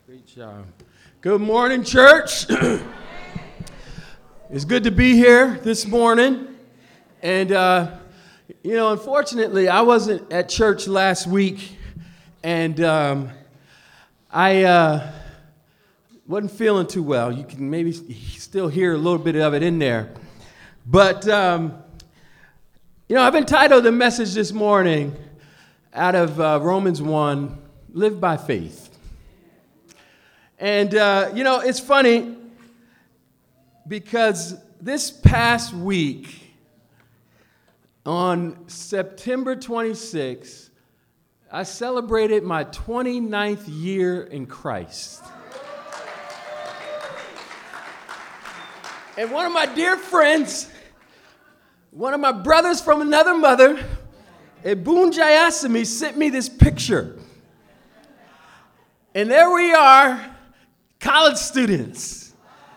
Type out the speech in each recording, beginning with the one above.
Great job. Good morning, church. It's good to be here this morning. And, unfortunately, I wasn't at church last week. And I wasn't feeling too well. You can maybe still hear a little bit of it in there. But, I've entitled the message this morning out of Romans 1, Live by Faith. And, it's funny because this past week, on September 26th, I celebrated my 29th year in Christ. And one of my dear friends, one of my brothers from another mother, Ebun Jayasimi, sent me this picture. And there we are, college students.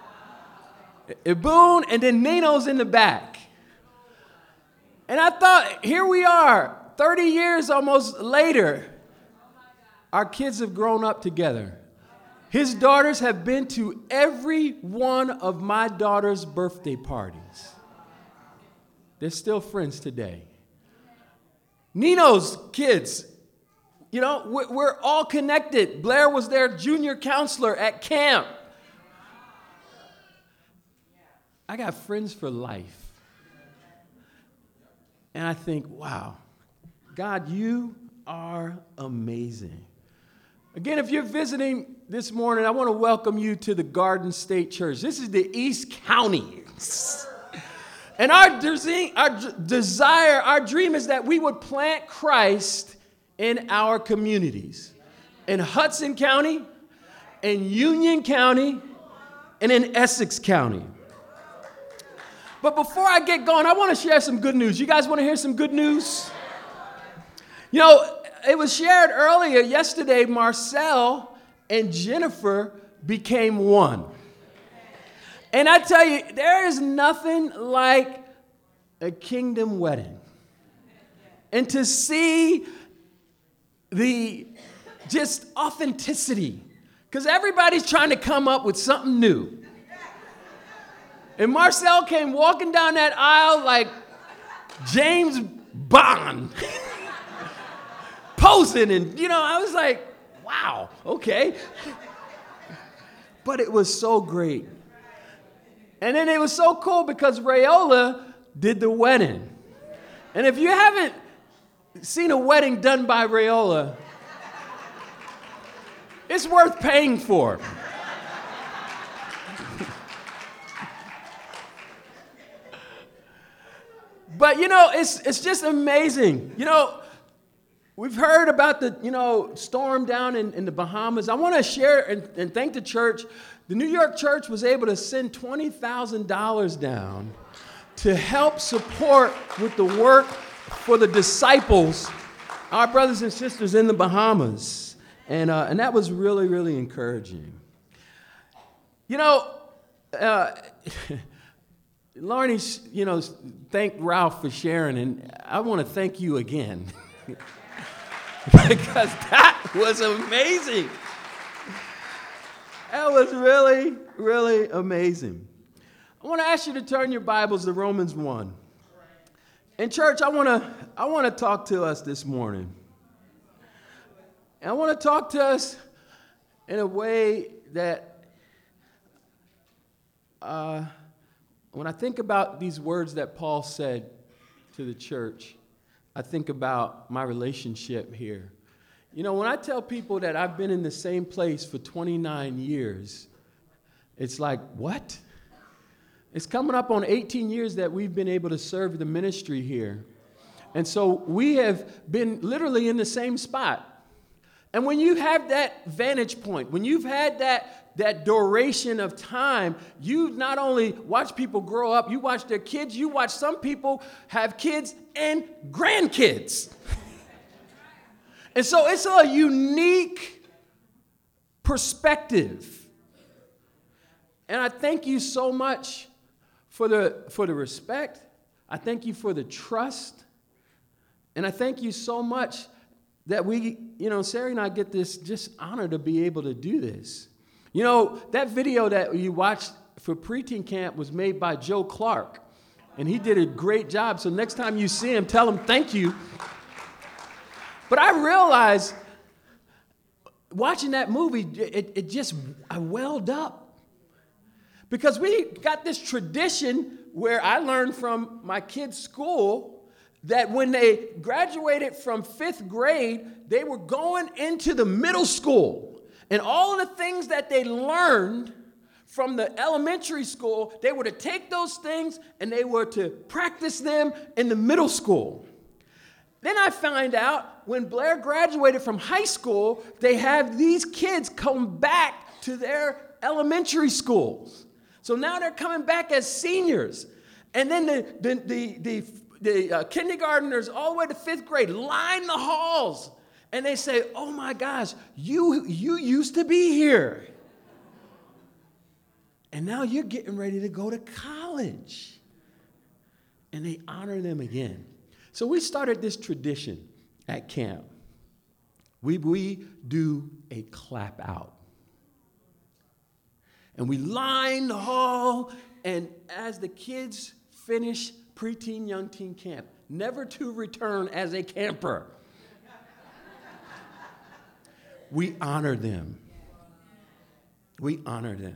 Ebun and then Nino's in the back. And I thought, here we are, 30 years almost later. Our kids have grown up together. His daughters have been to every one of my daughter's birthday parties. They're still friends today. Nino's kids, we're all connected. Blair was their junior counselor at camp. I got friends for life. And I think, wow, God, you are amazing. Again, if you're visiting this morning, I want to welcome you to the Garden State Church. This is the East County. And our desire, our dream is that we would plant Christ in our communities. In Hudson County, in Union County, and in Essex County. But before I get going, I want to share some good news. You guys want to hear some good news? It was shared earlier yesterday, Marcel and Jennifer became one. And I tell you, there is nothing like a kingdom wedding. And to see the just authenticity, because everybody's trying to come up with something new. And Marcel came walking down that aisle like James Bond, posing, and I was like, wow, okay. But it was so great. And then it was so cool because Rayola did the wedding. And if you haven't seen a wedding done by Rayola, it's worth paying for. But, it's just amazing. We've heard about the, storm down in the Bahamas. I want to share and thank the church. The New York church was able to send $20,000 down to help support with the work for the disciples, our brothers and sisters in the Bahamas. And that was really, really encouraging. Larnie, thanked Ralph for sharing, and I want to thank you again. Because that was amazing. That was really, really amazing. I want to ask you to turn your Bibles to Romans 1. And church, I want to talk to us this morning. And I want to talk to us in a way that when I think about these words that Paul said to the church, I think about my relationship here. When I tell people that I've been in the same place for 29 years, it's like, what? It's coming up on 18 years that we've been able to serve the ministry here. And so we have been literally in the same spot. And when you have that vantage point, when you've had that duration of time, you not only watch people grow up, you watch their kids, you watch some people have kids and grandkids. And so it's a unique perspective. And I thank you so much for the respect. I thank you for the trust. And I thank you so much that we, Sari and I get this just honor to be able to do this. That video that you watched for preteen camp was made by Joe Clark, and he did a great job. So next time you see him, tell him thank you. But I realized watching that movie, I welled up. Because we got this tradition where I learned from my kids' school that when they graduated from 5th grade, they were going into the middle school. And all of the things that they learned from the elementary school, they were to take those things and they were to practice them in the middle school. Then I find out when Blair graduated from high school, they have these kids come back to their elementary schools. So now they're coming back as seniors. And then the kindergartners all the way to 5th grade line the halls. And they say, oh my gosh, you used to be here. And now you're getting ready to go to college. And they honor them again. So we started this tradition at camp. We do a clap out. And we line the hall, and as the kids finish preteen, young teen camp, never to return as a camper, we honor them. We honor them.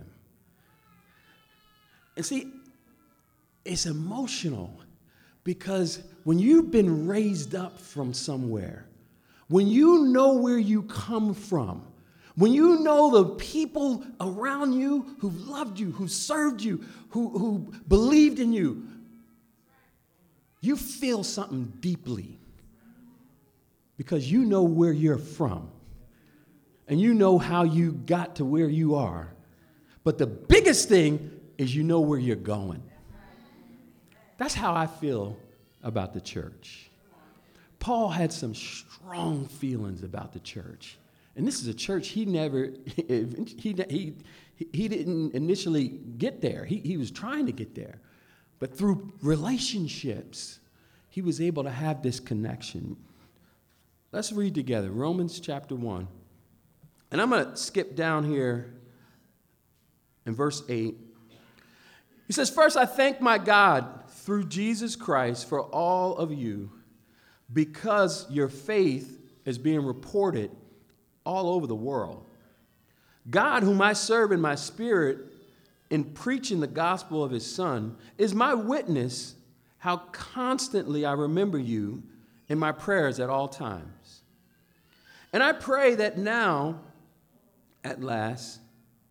And see, it's emotional because when you've been raised up from somewhere, when you know where you come from, when you know the people around you who loved you, who served you, who believed in you, you feel something deeply because you know where you're from and you know how you got to where you are. But the biggest thing is you know where you're going. That's how I feel about the church. Paul had some strong feelings about the church. And this is a church he didn't initially get there. He was trying to get there. But through relationships, he was able to have this connection. Let's read together Romans chapter 1. And I'm going to skip down here in verse 8. He says, first, I thank my God through Jesus Christ for all of you because your faith is being reported all over the world. God, whom I serve in my spirit in preaching the gospel of his Son, is my witness how constantly I remember you in my prayers at all times. And I pray that now, at last,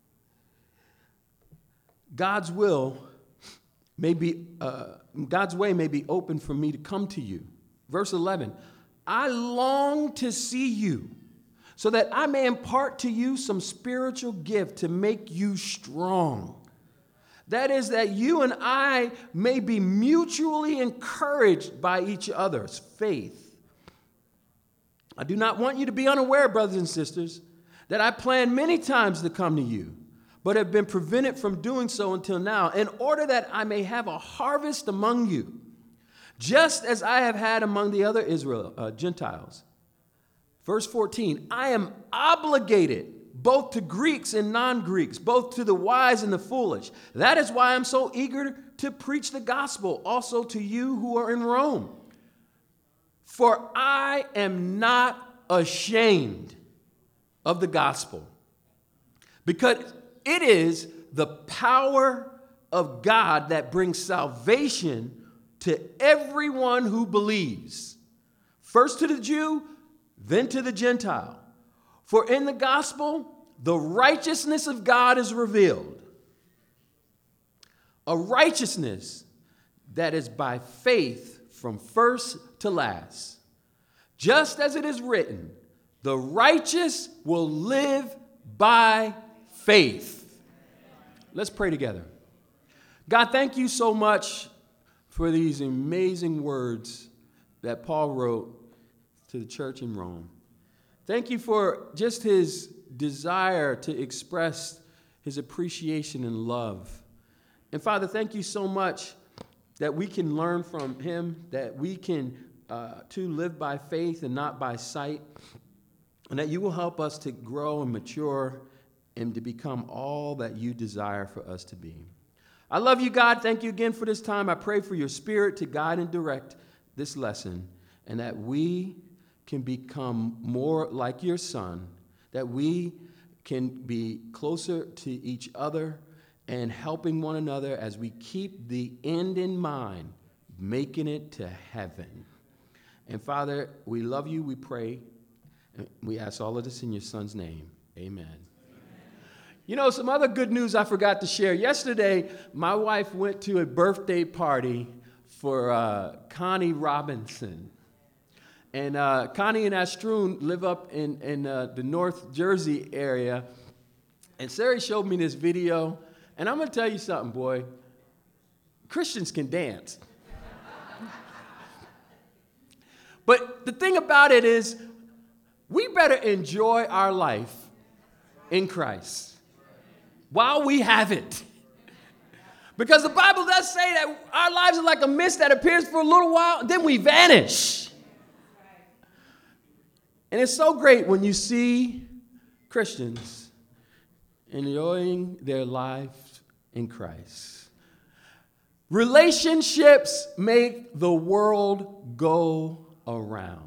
God's way may be open for me to come to you. Verse 11, I long to see you so that I may impart to you some spiritual gift to make you strong. That is, that you and I may be mutually encouraged by each other's faith. I do not want you to be unaware, brothers and sisters, that I planned many times to come to you, but have been prevented from doing so until now, in order that I may have a harvest among you, just as I have had among the other Gentiles. Verse 14, I am obligated both to Greeks and non-Greeks, both to the wise and the foolish. That is why I'm so eager to preach the gospel also to you who are in Rome. For I am not ashamed of the gospel, because it is the power of God that brings salvation to everyone who believes, first to the Jew, then to the Gentile. For in the gospel, the righteousness of God is revealed, a righteousness that is by faith from first to last. Just as it is written, the righteous will live by faith. Let's pray together. God, thank you so much for these amazing words that Paul wrote to the church in Rome. Thank you for just his desire to express his appreciation and love. And Father, thank you so much that we can learn from him, that we can to live by faith and not by sight, and that you will help us to grow and mature and to become all that you desire for us to be. I love you, God. Thank you again for this time. I pray for your Spirit to guide and direct this lesson, and that we can become more like your Son, that we can be closer to each other and helping one another as we keep the end in mind, making it to heaven. And Father, we love you, we pray, and we ask all of this in your Son's name. Amen. You know, some other good news I forgot to share. Yesterday, my wife went to a birthday party for Connie Robinson. And Connie and Astrun live up in the North Jersey area. And Sari showed me this video. And I'm going to tell you something, boy. Christians can dance. But the thing about it is, we better enjoy our life in Christ while we have it. Because the Bible does say that our lives are like a mist that appears for a little while, then we vanish. And it's so great when you see Christians enjoying their lives in Christ. Relationships make the world go around.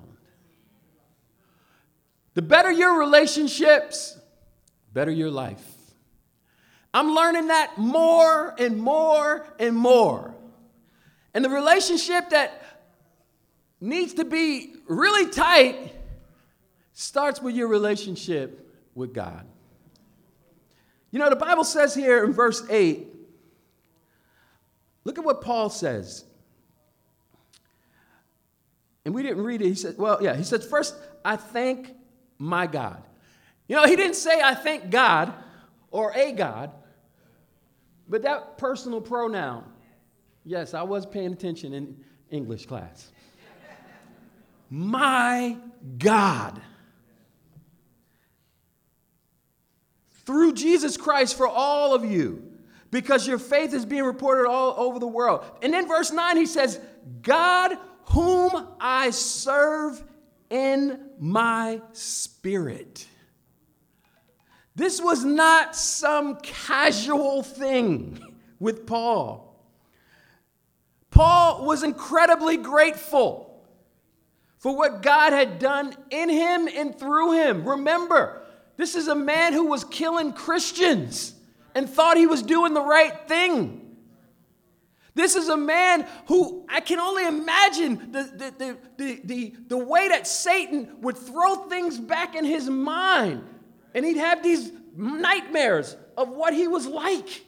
The better your relationships, better your life. I'm learning that more and more and more. And the relationship that needs to be really tight starts with your relationship with God. You know, the Bible says here in verse 8, look at what Paul says. And we didn't read it. He said, first, I thank my God. You know, he didn't say I thank God or a God, but that personal pronoun. Yes, I was paying attention in English class. My God. Through Jesus Christ for all of you, because your faith is being reported all over the world. And then verse 9, he says, God whom I serve in my spirit. This was not some casual thing with Paul. Paul was incredibly grateful for what God had done in him and through him. Remember, this is a man who was killing Christians and thought he was doing the right thing. This is a man who I can only imagine the way that Satan would throw things back in his mind. And he'd have these nightmares of what he was like.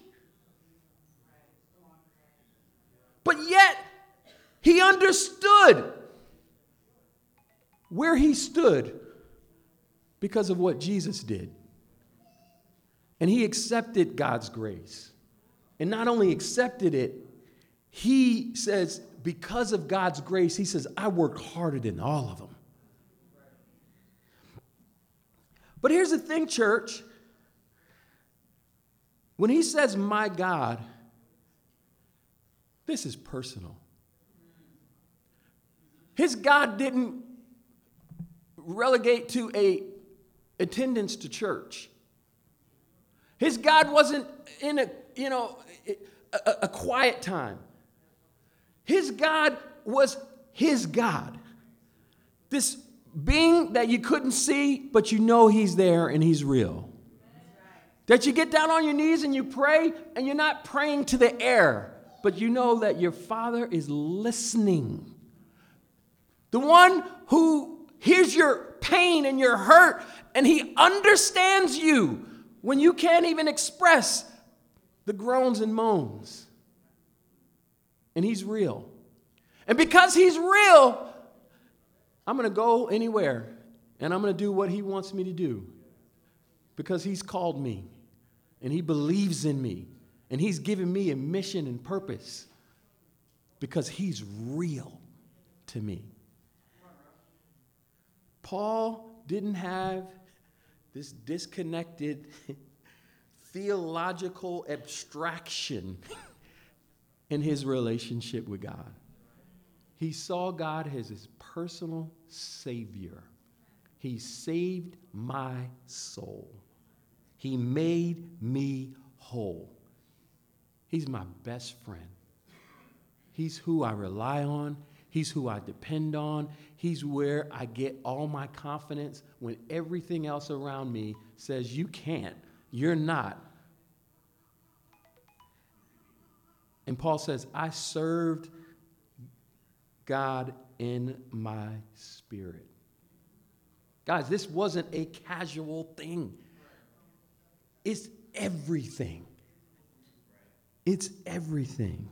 But yet, he understood where he stood because of what Jesus did. And he accepted God's grace. And not only accepted it, he says, because of God's grace, he says, I worked harder than all of them. But here's the thing, church. When he says, my God, this is personal. His God didn't relegate to a attendance to church. His God wasn't in a quiet time. His God was his God. This being that you couldn't see, but you know he's there and he's real. That you get down on your knees and you pray, and you're not praying to the air, but you know that your Father is listening. The one who hears your pain and your hurt, and he understands you when you can't even express the groans and moans. And he's real. And because he's real, I'm going to go anywhere, and I'm going to do what he wants me to do, because he's called me, and he believes in me, and he's given me a mission and purpose, because he's real to me. Paul didn't have this disconnected theological abstraction in his relationship with God. He saw God as his personal Savior. He saved my soul. He made me whole. He's my best friend. He's who I rely on. He's who I depend on. He's where I get all my confidence when everything else around me says, you can't, you're not. And Paul says, I served God in my spirit. Guys, this wasn't a casual thing. It's everything. It's everything.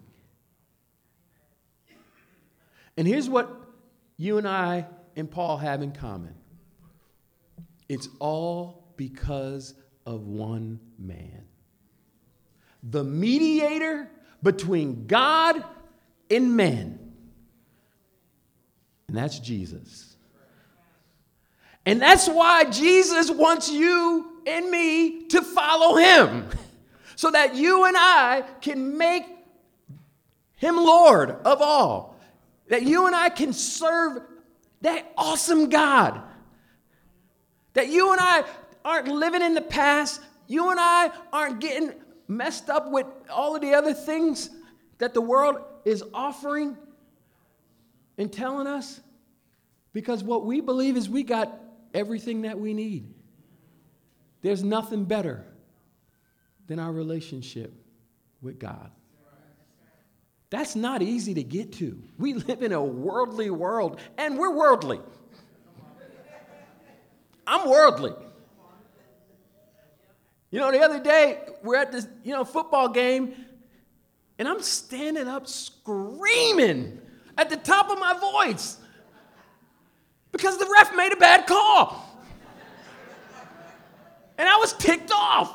And here's what you and I and Paul have in common. It's all because of one man. The mediator between God and men. And that's Jesus. And that's why Jesus wants you and me to follow him. So that you and I can make him Lord of all. That you and I can serve that awesome God. That you and I aren't living in the past. You and I aren't getting messed up with all of the other things that the world is offering and telling us. Because what we believe is we got everything that we need. There's nothing better than our relationship with God. That's not easy to get to. We live in a worldly world, and we're worldly. I'm worldly. The other day, we're at this, football game, and I'm standing up screaming at the top of my voice because the ref made a bad call. And I was ticked off.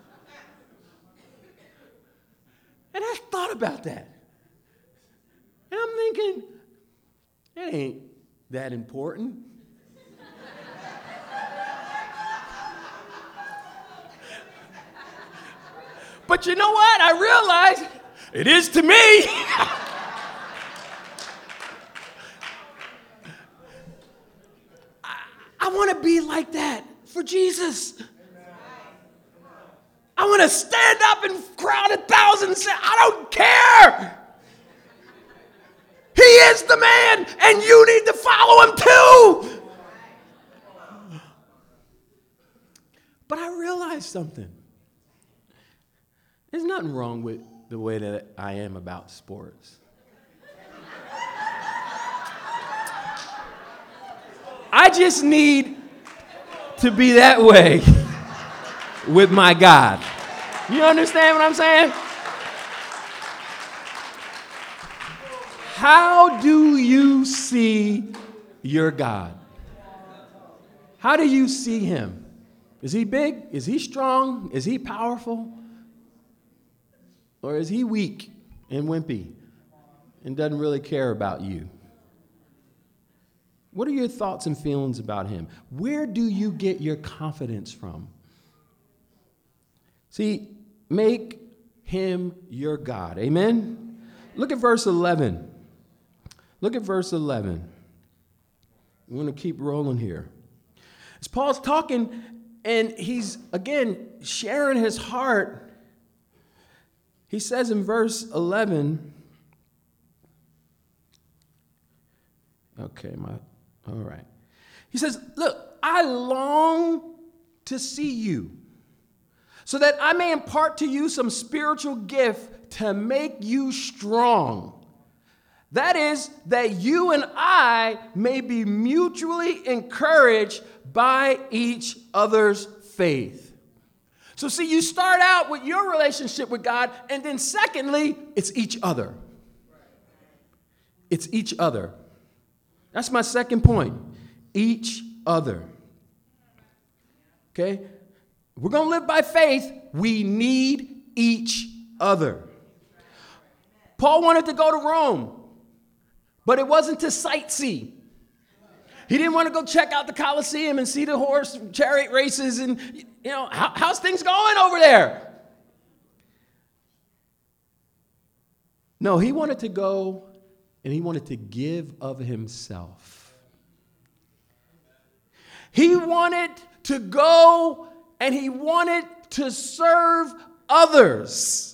And I thought about that. And I'm thinking, it ain't that important. But you know what? I realized it is to me. I want to be like that for Jesus. I want to stand up in crowded thousands and say, I don't care. He is the man, and you need to follow him too. But I realized something. There's nothing wrong with the way that I am about sports. I just need to be that way with my God. You understand what I'm saying? How do you see your God? How do you see him? Is he big? Is he strong? Is he powerful? Or is he weak and wimpy and doesn't really care about you? What are your thoughts and feelings about him? Where do you get your confidence from? See, make him your God. Amen? Look at verse 11. Look at verse 11. I'm going to keep rolling here. As Paul's talking, and he's, again, sharing his heart, he says in verse 11, all right. He says, look, I long to see you so that I may impart to you some spiritual gift to make you strong. That is, that you and I may be mutually encouraged by each other's faith. So see, you start out with your relationship with God, and then secondly, it's each other. It's each other. That's my second point. Each other. Okay? We're going to live by faith. We need each other. Paul wanted to go to Rome, but it wasn't to sightsee. He didn't want to go check out the Colosseum and see the horse chariot races and, how's things going over there? No, he wanted to go and he wanted to give of himself. He wanted to go and he wanted to serve others.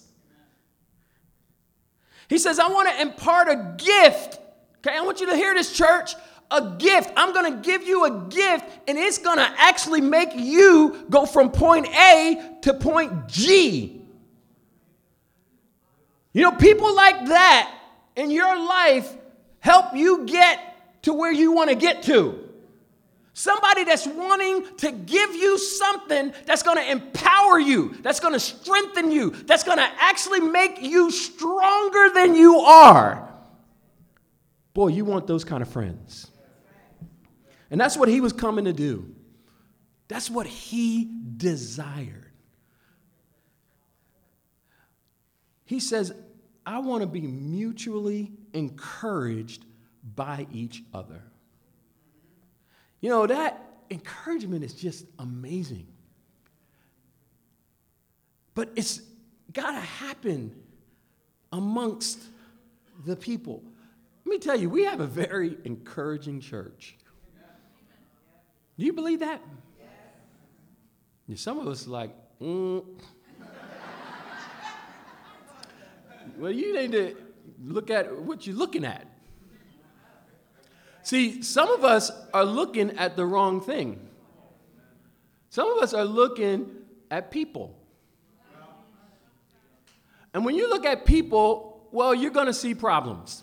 He says, I want to impart a gift. Okay, I want you to hear this, church. A gift. I'm going to give you a gift, and it's going to actually make you go from point A to point G. You know, people like that in your life help you get to where you want to get to. Somebody that's wanting to give you something that's going to empower you, that's going to strengthen you, that's going to actually make you stronger than you are. Boy, you want those kind of friends. And that's what he was coming to do. That's what he desired. He says, I want to be mutually encouraged by each other. You know, that encouragement is just amazing. But it's got to happen amongst the people. Let me tell you, we have a very encouraging church. Do you believe that? Yes. Some of us are like, Well, you need to look at what you're looking at. See, some of us are looking at the wrong thing. Some of us are looking at people. And when you look at people, well, you're going to see problems.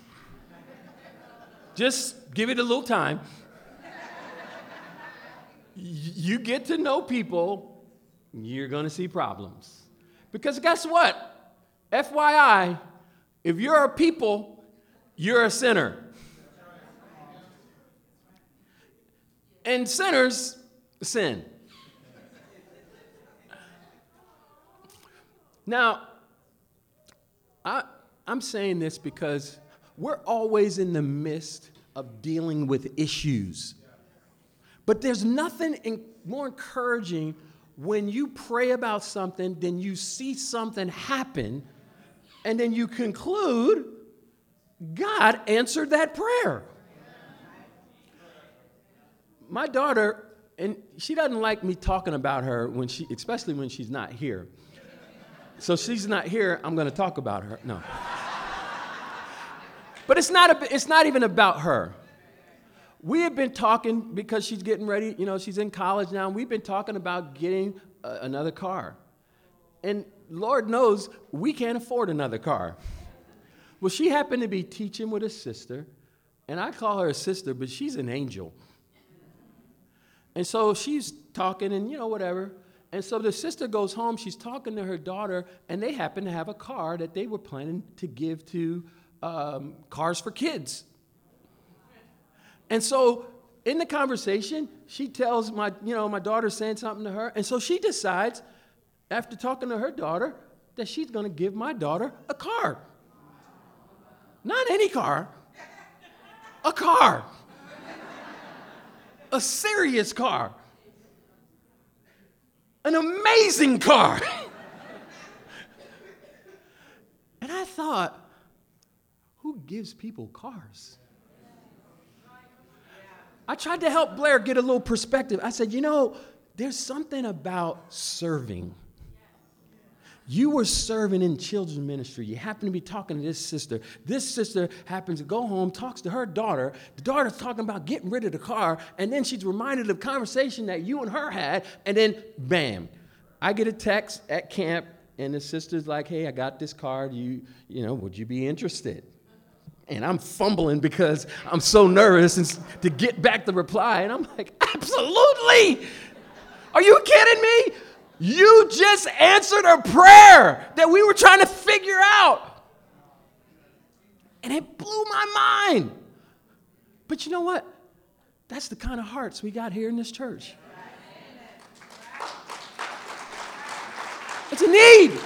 Just give it a little time. You get to know people, you're going to see problems. Because guess what? FYI, if you're a people, you're a sinner. And sinners sin. Now, I'm saying this because we're always in the midst of dealing with issues. But there's nothing more encouraging when you pray about something, then you see something happen, and then you conclude, God answered that prayer. My daughter, and she doesn't like me talking about her especially when she's not here. So she's not here, I'm going to talk about her. No. But it's not even about her. We have been talking because she's getting ready, she's in college now, and we've been talking about getting another car. And Lord knows we can't afford another car. Well, she happened to be teaching with a sister, and I call her a sister, but she's an angel. And so she's talking and, whatever. And so the sister goes home, she's talking to her daughter, and they happen to have a car that they were planning to give to Cars for Kids. And so in the conversation, she tells my daughter's saying something to her. And so she decides, after talking to her daughter, that she's going to give my daughter a car. Not any car, a car. A serious car. An amazing car. And I thought, who gives people cars? I tried to help Blair get a little perspective. I said, there's something about serving. You were serving in children's ministry. You happen to be talking to this sister. This sister happens to go home, talks to her daughter. The daughter's talking about getting rid of the car, and then she's reminded of the conversation that you and her had, and then, bam. I get a text at camp, and the sister's like, hey, I got this car. Would you be interested? And I'm fumbling because I'm so nervous to get back the reply, and I'm like, absolutely. Are you kidding me? You just answered a prayer that we were trying to figure out. And it blew my mind. But you know what? That's the kind of hearts we got here in this church. It's a need.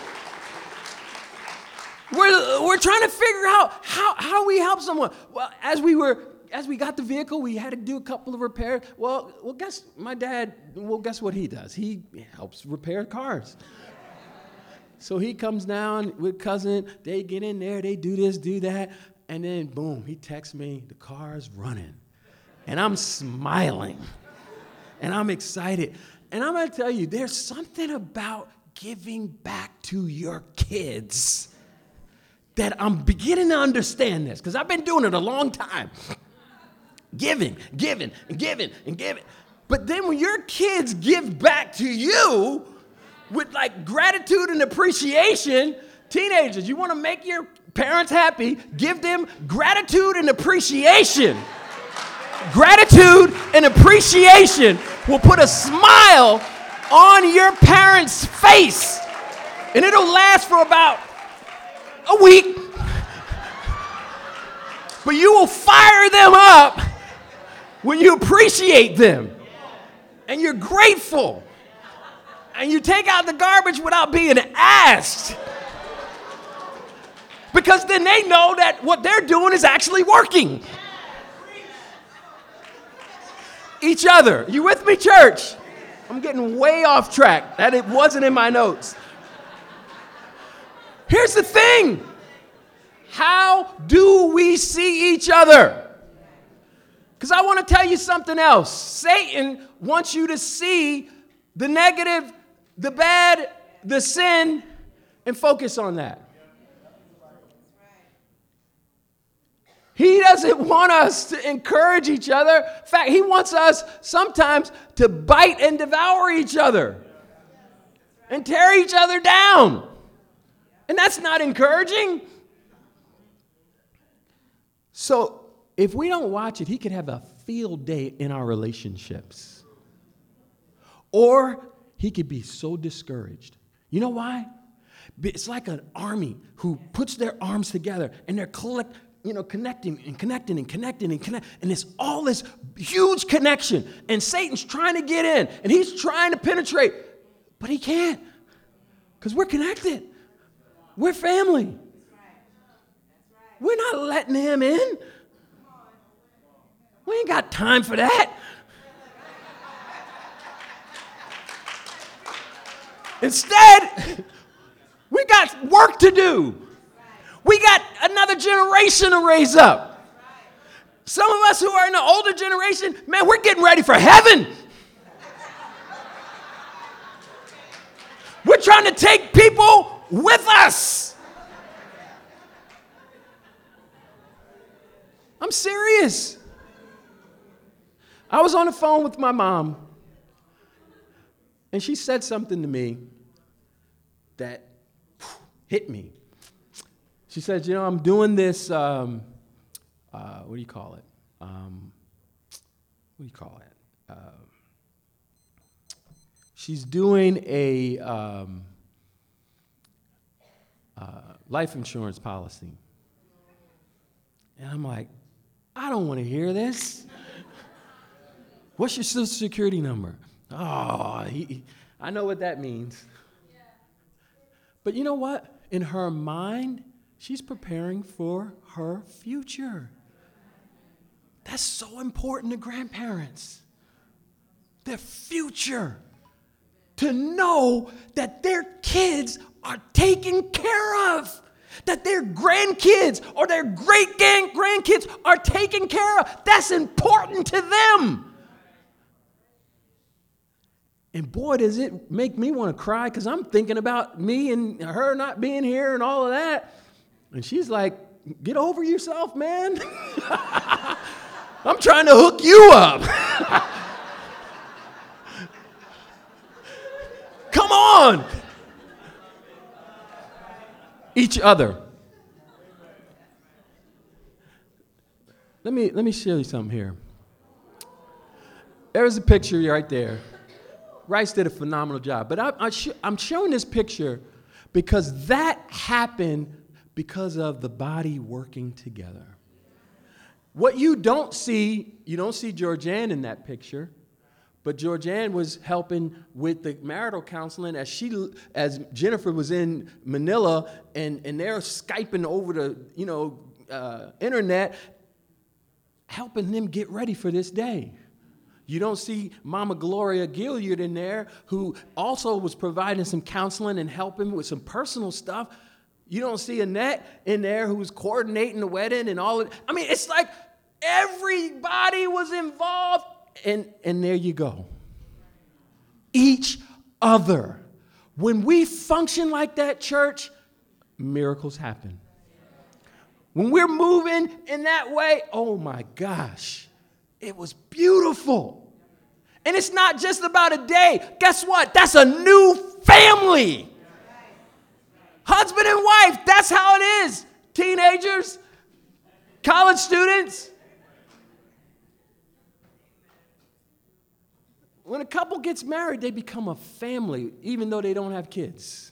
We're trying to figure out how we help someone. Well, as we got the vehicle, we had to do a couple of repairs. Well, guess what he does? He helps repair cars. So he comes down with cousin. They get in there. They do this, do that. And then, boom, he texts me, the car's running. And I'm smiling. And I'm excited. And I'm going to tell you, there's something about giving back to your kids that I'm beginning to understand this, because I've been doing it a long time. Giving, and giving. But then when your kids give back to you with like gratitude and appreciation, teenagers, you want to make your parents happy, give them gratitude and appreciation. Gratitude and appreciation will put a smile on your parents' face. And it'll last for about a week. But you will fire them up when you appreciate them. And you're grateful. And you take out the garbage without being asked. Because then they know that what they're doing is actually working. Each other. You with me, church? I'm getting way off track. That it wasn't in my notes. Here's the thing. How do we see each other? Because I want to tell you something else. Satan wants you to see the negative, the bad, the sin, and focus on that. He doesn't want us to encourage each other. In fact, he wants us sometimes to bite and devour each other and tear each other down. And that's not encouraging. So if we don't watch it, he could have a field day in our relationships. Or he could be so discouraged. You know why? It's like an army who puts their arms together and they're connecting. And it's all this huge connection. And Satan's trying to get in. And he's trying to penetrate. But he can't. Because we're connected. We're family. We're not letting him in. We ain't got time for that. Instead, we got work to do. We got another generation to raise up. Some of us who are in the older generation, man, we're getting ready for heaven. We're trying to take people with us. I'm serious. I was on the phone with my mom, and she said something to me that hit me. She said, I'm doing this, what do you call it? She's doing a life insurance policy. And I'm like, I don't want to hear this. What's your Social Security number? Oh, I know what that means. But you know what? In her mind, she's preparing for her future. That's so important to grandparents. Their future. To know that their kids are taken care of. That their grandkids or their great-grandkids are taken care of. That's important to them. And boy, does it make me want to cry because I'm thinking about me and her not being here and all of that. And she's like, get over yourself, man. I'm trying to hook you up. Come on. Each other. Let me show you something here. There's a picture right there. Rice did a phenomenal job. But I'm showing this picture because that happened because of the body working together. What you don't see Georgianne in that picture, but Georgianne was helping with the marital counseling as Jennifer was in Manila and they're Skyping over the internet, helping them get ready for this day. You don't see Mama Gloria Gilliard in there, who also was providing some counseling and helping with some personal stuff. You don't see Annette in there who's coordinating the wedding and all of it. I mean, it's like everybody was involved. And there you go. Each other. When we function like that, church, miracles happen. When we're moving in that way, oh my gosh, it was beautiful. And it's not just about a day. Guess what? That's a new family. Husband and wife, that's how it is. Teenagers, college students. When a couple gets married, they become a family, even though they don't have kids.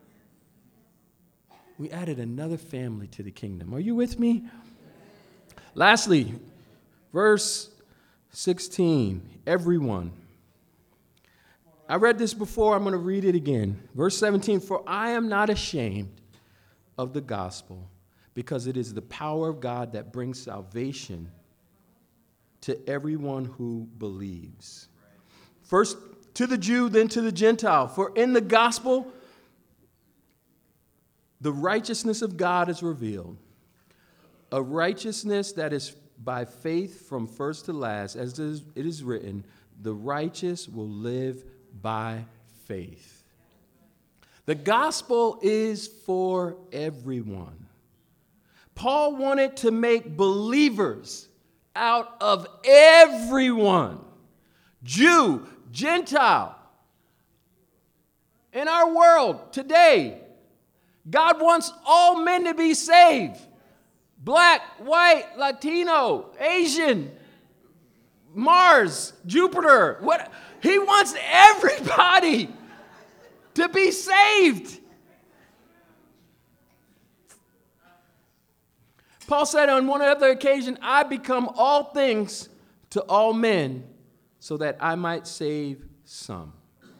We added another family to the kingdom. Are you with me? Lastly, verse 16, everyone. I read this before, I'm going to read it again. Verse 17, for I am not ashamed of the gospel, because it is the power of God that brings salvation to everyone who believes. First to the Jew, then to the Gentile. For in the gospel, the righteousness of God is revealed, a righteousness that is by faith from first to last, as it is written, the righteous will live by faith. The gospel is for everyone. Paul wanted to make believers out of everyone, Jew, Gentile. In our world today, God wants all men to be saved. Black, white, Latino, Asian, Mars, Jupiter. What? He wants everybody to be saved. Paul said on one other occasion, I become all things to all men so that I might save some.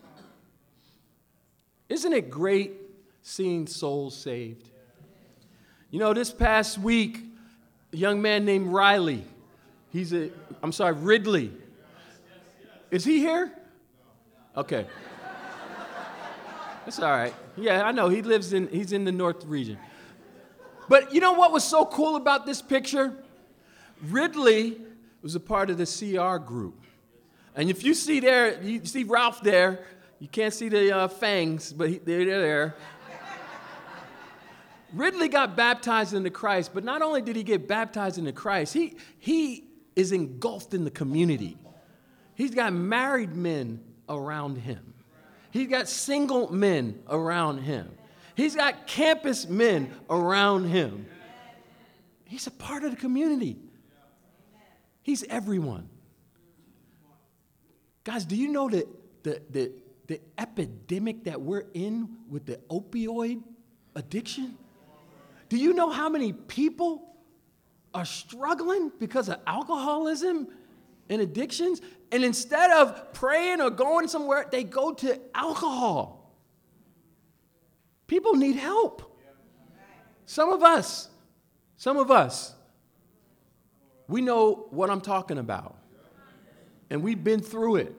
Isn't it great seeing souls saved? You know, this past week, a young man named Ridley. Ridley. Is he here? Okay. That's all right. Yeah, I know. He's in the north region. But you know what was so cool about this picture? Ridley was a part of the CR group. And if you see there, you see Ralph there. You can't see the fangs, but they're there. Ridley got baptized into Christ, but not only did he get baptized into Christ, he is engulfed in the community. He's got married men around him. He's got single men around him. He's got campus men around him. He's a part of the community. He's everyone. Guys, do you know that the epidemic that we're in with the opioid addiction? Do you know how many people are struggling because of alcoholism and addictions? And instead of praying or going somewhere, they go to alcohol. People need help. Some of us, we know what I'm talking about. And we've been through it.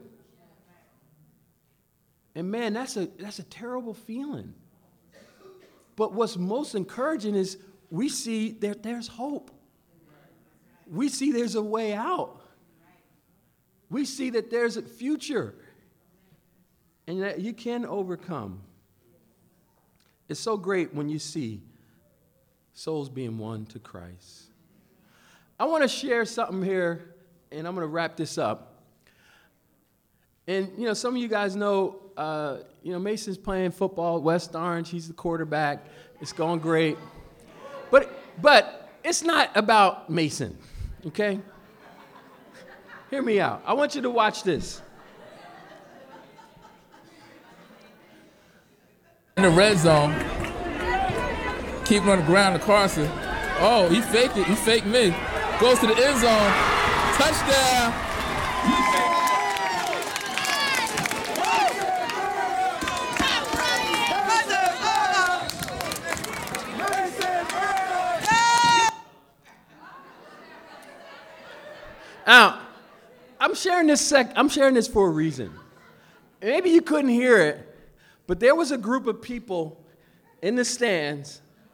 And man, that's a terrible feeling. But what's most encouraging is we see that there's hope. We see there's a way out. We see that there's a future and that you can overcome. It's so great when you see souls being won to Christ. I want to share something here, and I'm going to wrap this up. And, you know, some of you guys know, Mason's playing football at West Orange. He's the quarterback. It's going great. But it's not about Mason, okay? Hear me out. I want you to watch this. In the red zone, keep it on the ground to Carson. Oh, he faked it. He faked me. Goes to the end zone. Touchdown. Now, I'm sharing this for a reason. Maybe you couldn't hear it, but there was a group of people in the stands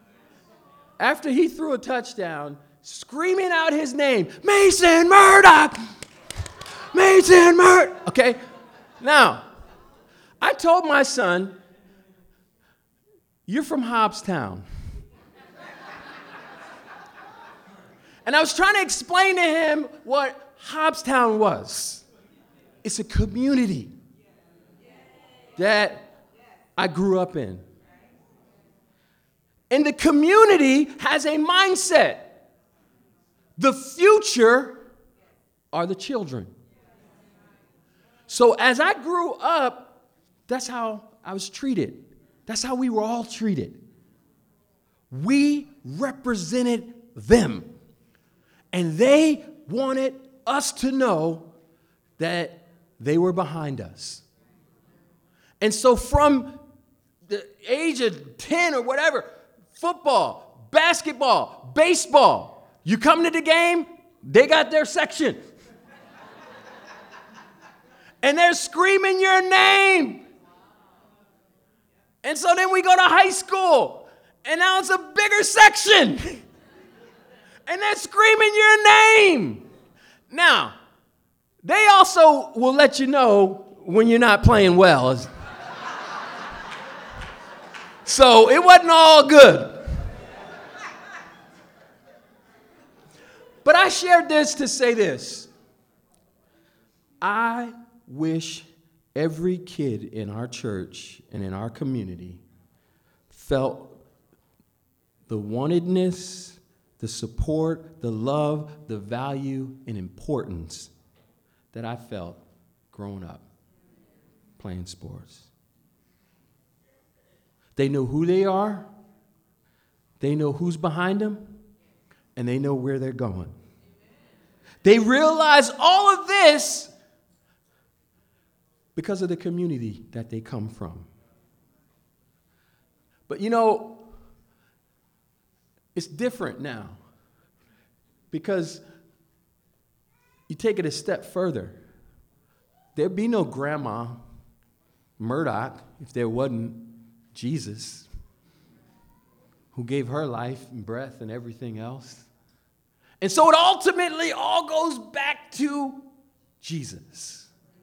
after he threw a touchdown, screaming out his name, Mason Murdock! Mason Murdock! Okay? Now, I told my son, you're from Hobbstown. And I was trying to explain to him what Hobbstown was. It's a community that I grew up in. And the community has a mindset. The future are the children. So as I grew up, that's how I was treated. That's how we were all treated. We represented them. And they wanted us to know that they were behind us. And so from the age of 10 or whatever, football, basketball, baseball, you come to the game, they got their section. And they're screaming your name. And so then we go to high school, and now it's a bigger section. And they're screaming your name. Now, they also will let you know when you're not playing well. So it wasn't all good. But I shared this to say this. I wish every kid in our church and in our community felt the wantedness, the support, the love, the value, and importance that I felt growing up playing sports. They know who they are, they know who's behind them, and they know where they're going. They realize all of this because of the community that they come from. But you know, it's different now because you take it a step further. There'd be no Grandma Murdock if there wasn't Jesus, who gave her life and breath and everything else. And so it ultimately all goes back to Jesus.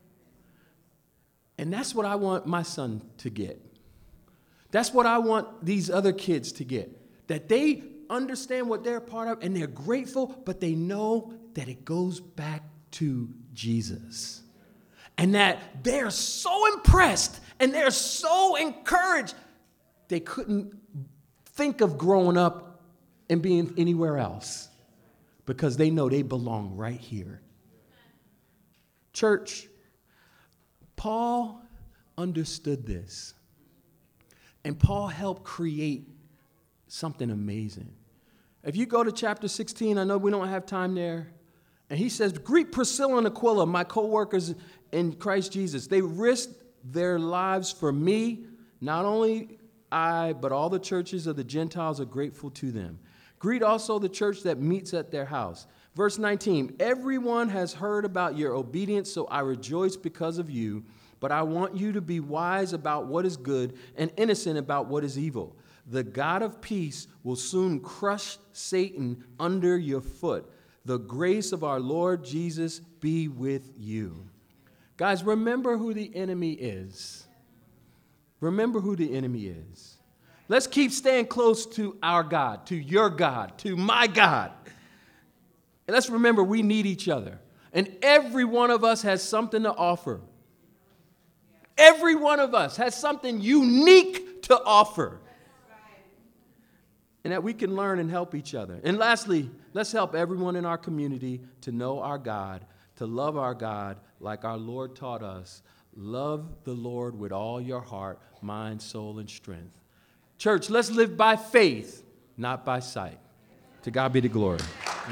And that's what I want my son to get. That's what I want these other kids to get. That they understand what they're a part of and they're grateful, but they know that it goes back to Jesus. And that they're so impressed and they're so encouraged, they couldn't think of growing up and being anywhere else because they know they belong right here. Church, Paul understood this. And Paul helped create something amazing. If you go to chapter 16, I know we don't have time there. And he says, greet Priscilla and Aquila, my co-workers in Christ Jesus. They risked their lives for me. Not only I, but all the churches of the Gentiles are grateful to them. Greet also the church that meets at their house. Verse 19, everyone has heard about your obedience, so I rejoice because of you. But I want you to be wise about what is good and innocent about what is evil. The God of peace will soon crush Satan under your foot. The grace of our Lord Jesus be with you. Guys, remember who the enemy is. Remember who the enemy is. Let's keep staying close to our God, to your God, to my God. And let's remember we need each other. And every one of us has something to offer. Every one of us has something unique to offer. And that we can learn and help each other. And lastly, let's help everyone in our community to know our God, to love our God like our Lord taught us. Love the Lord with all your heart, mind, soul, and strength. Church, let's live by faith, not by sight. To God be the glory.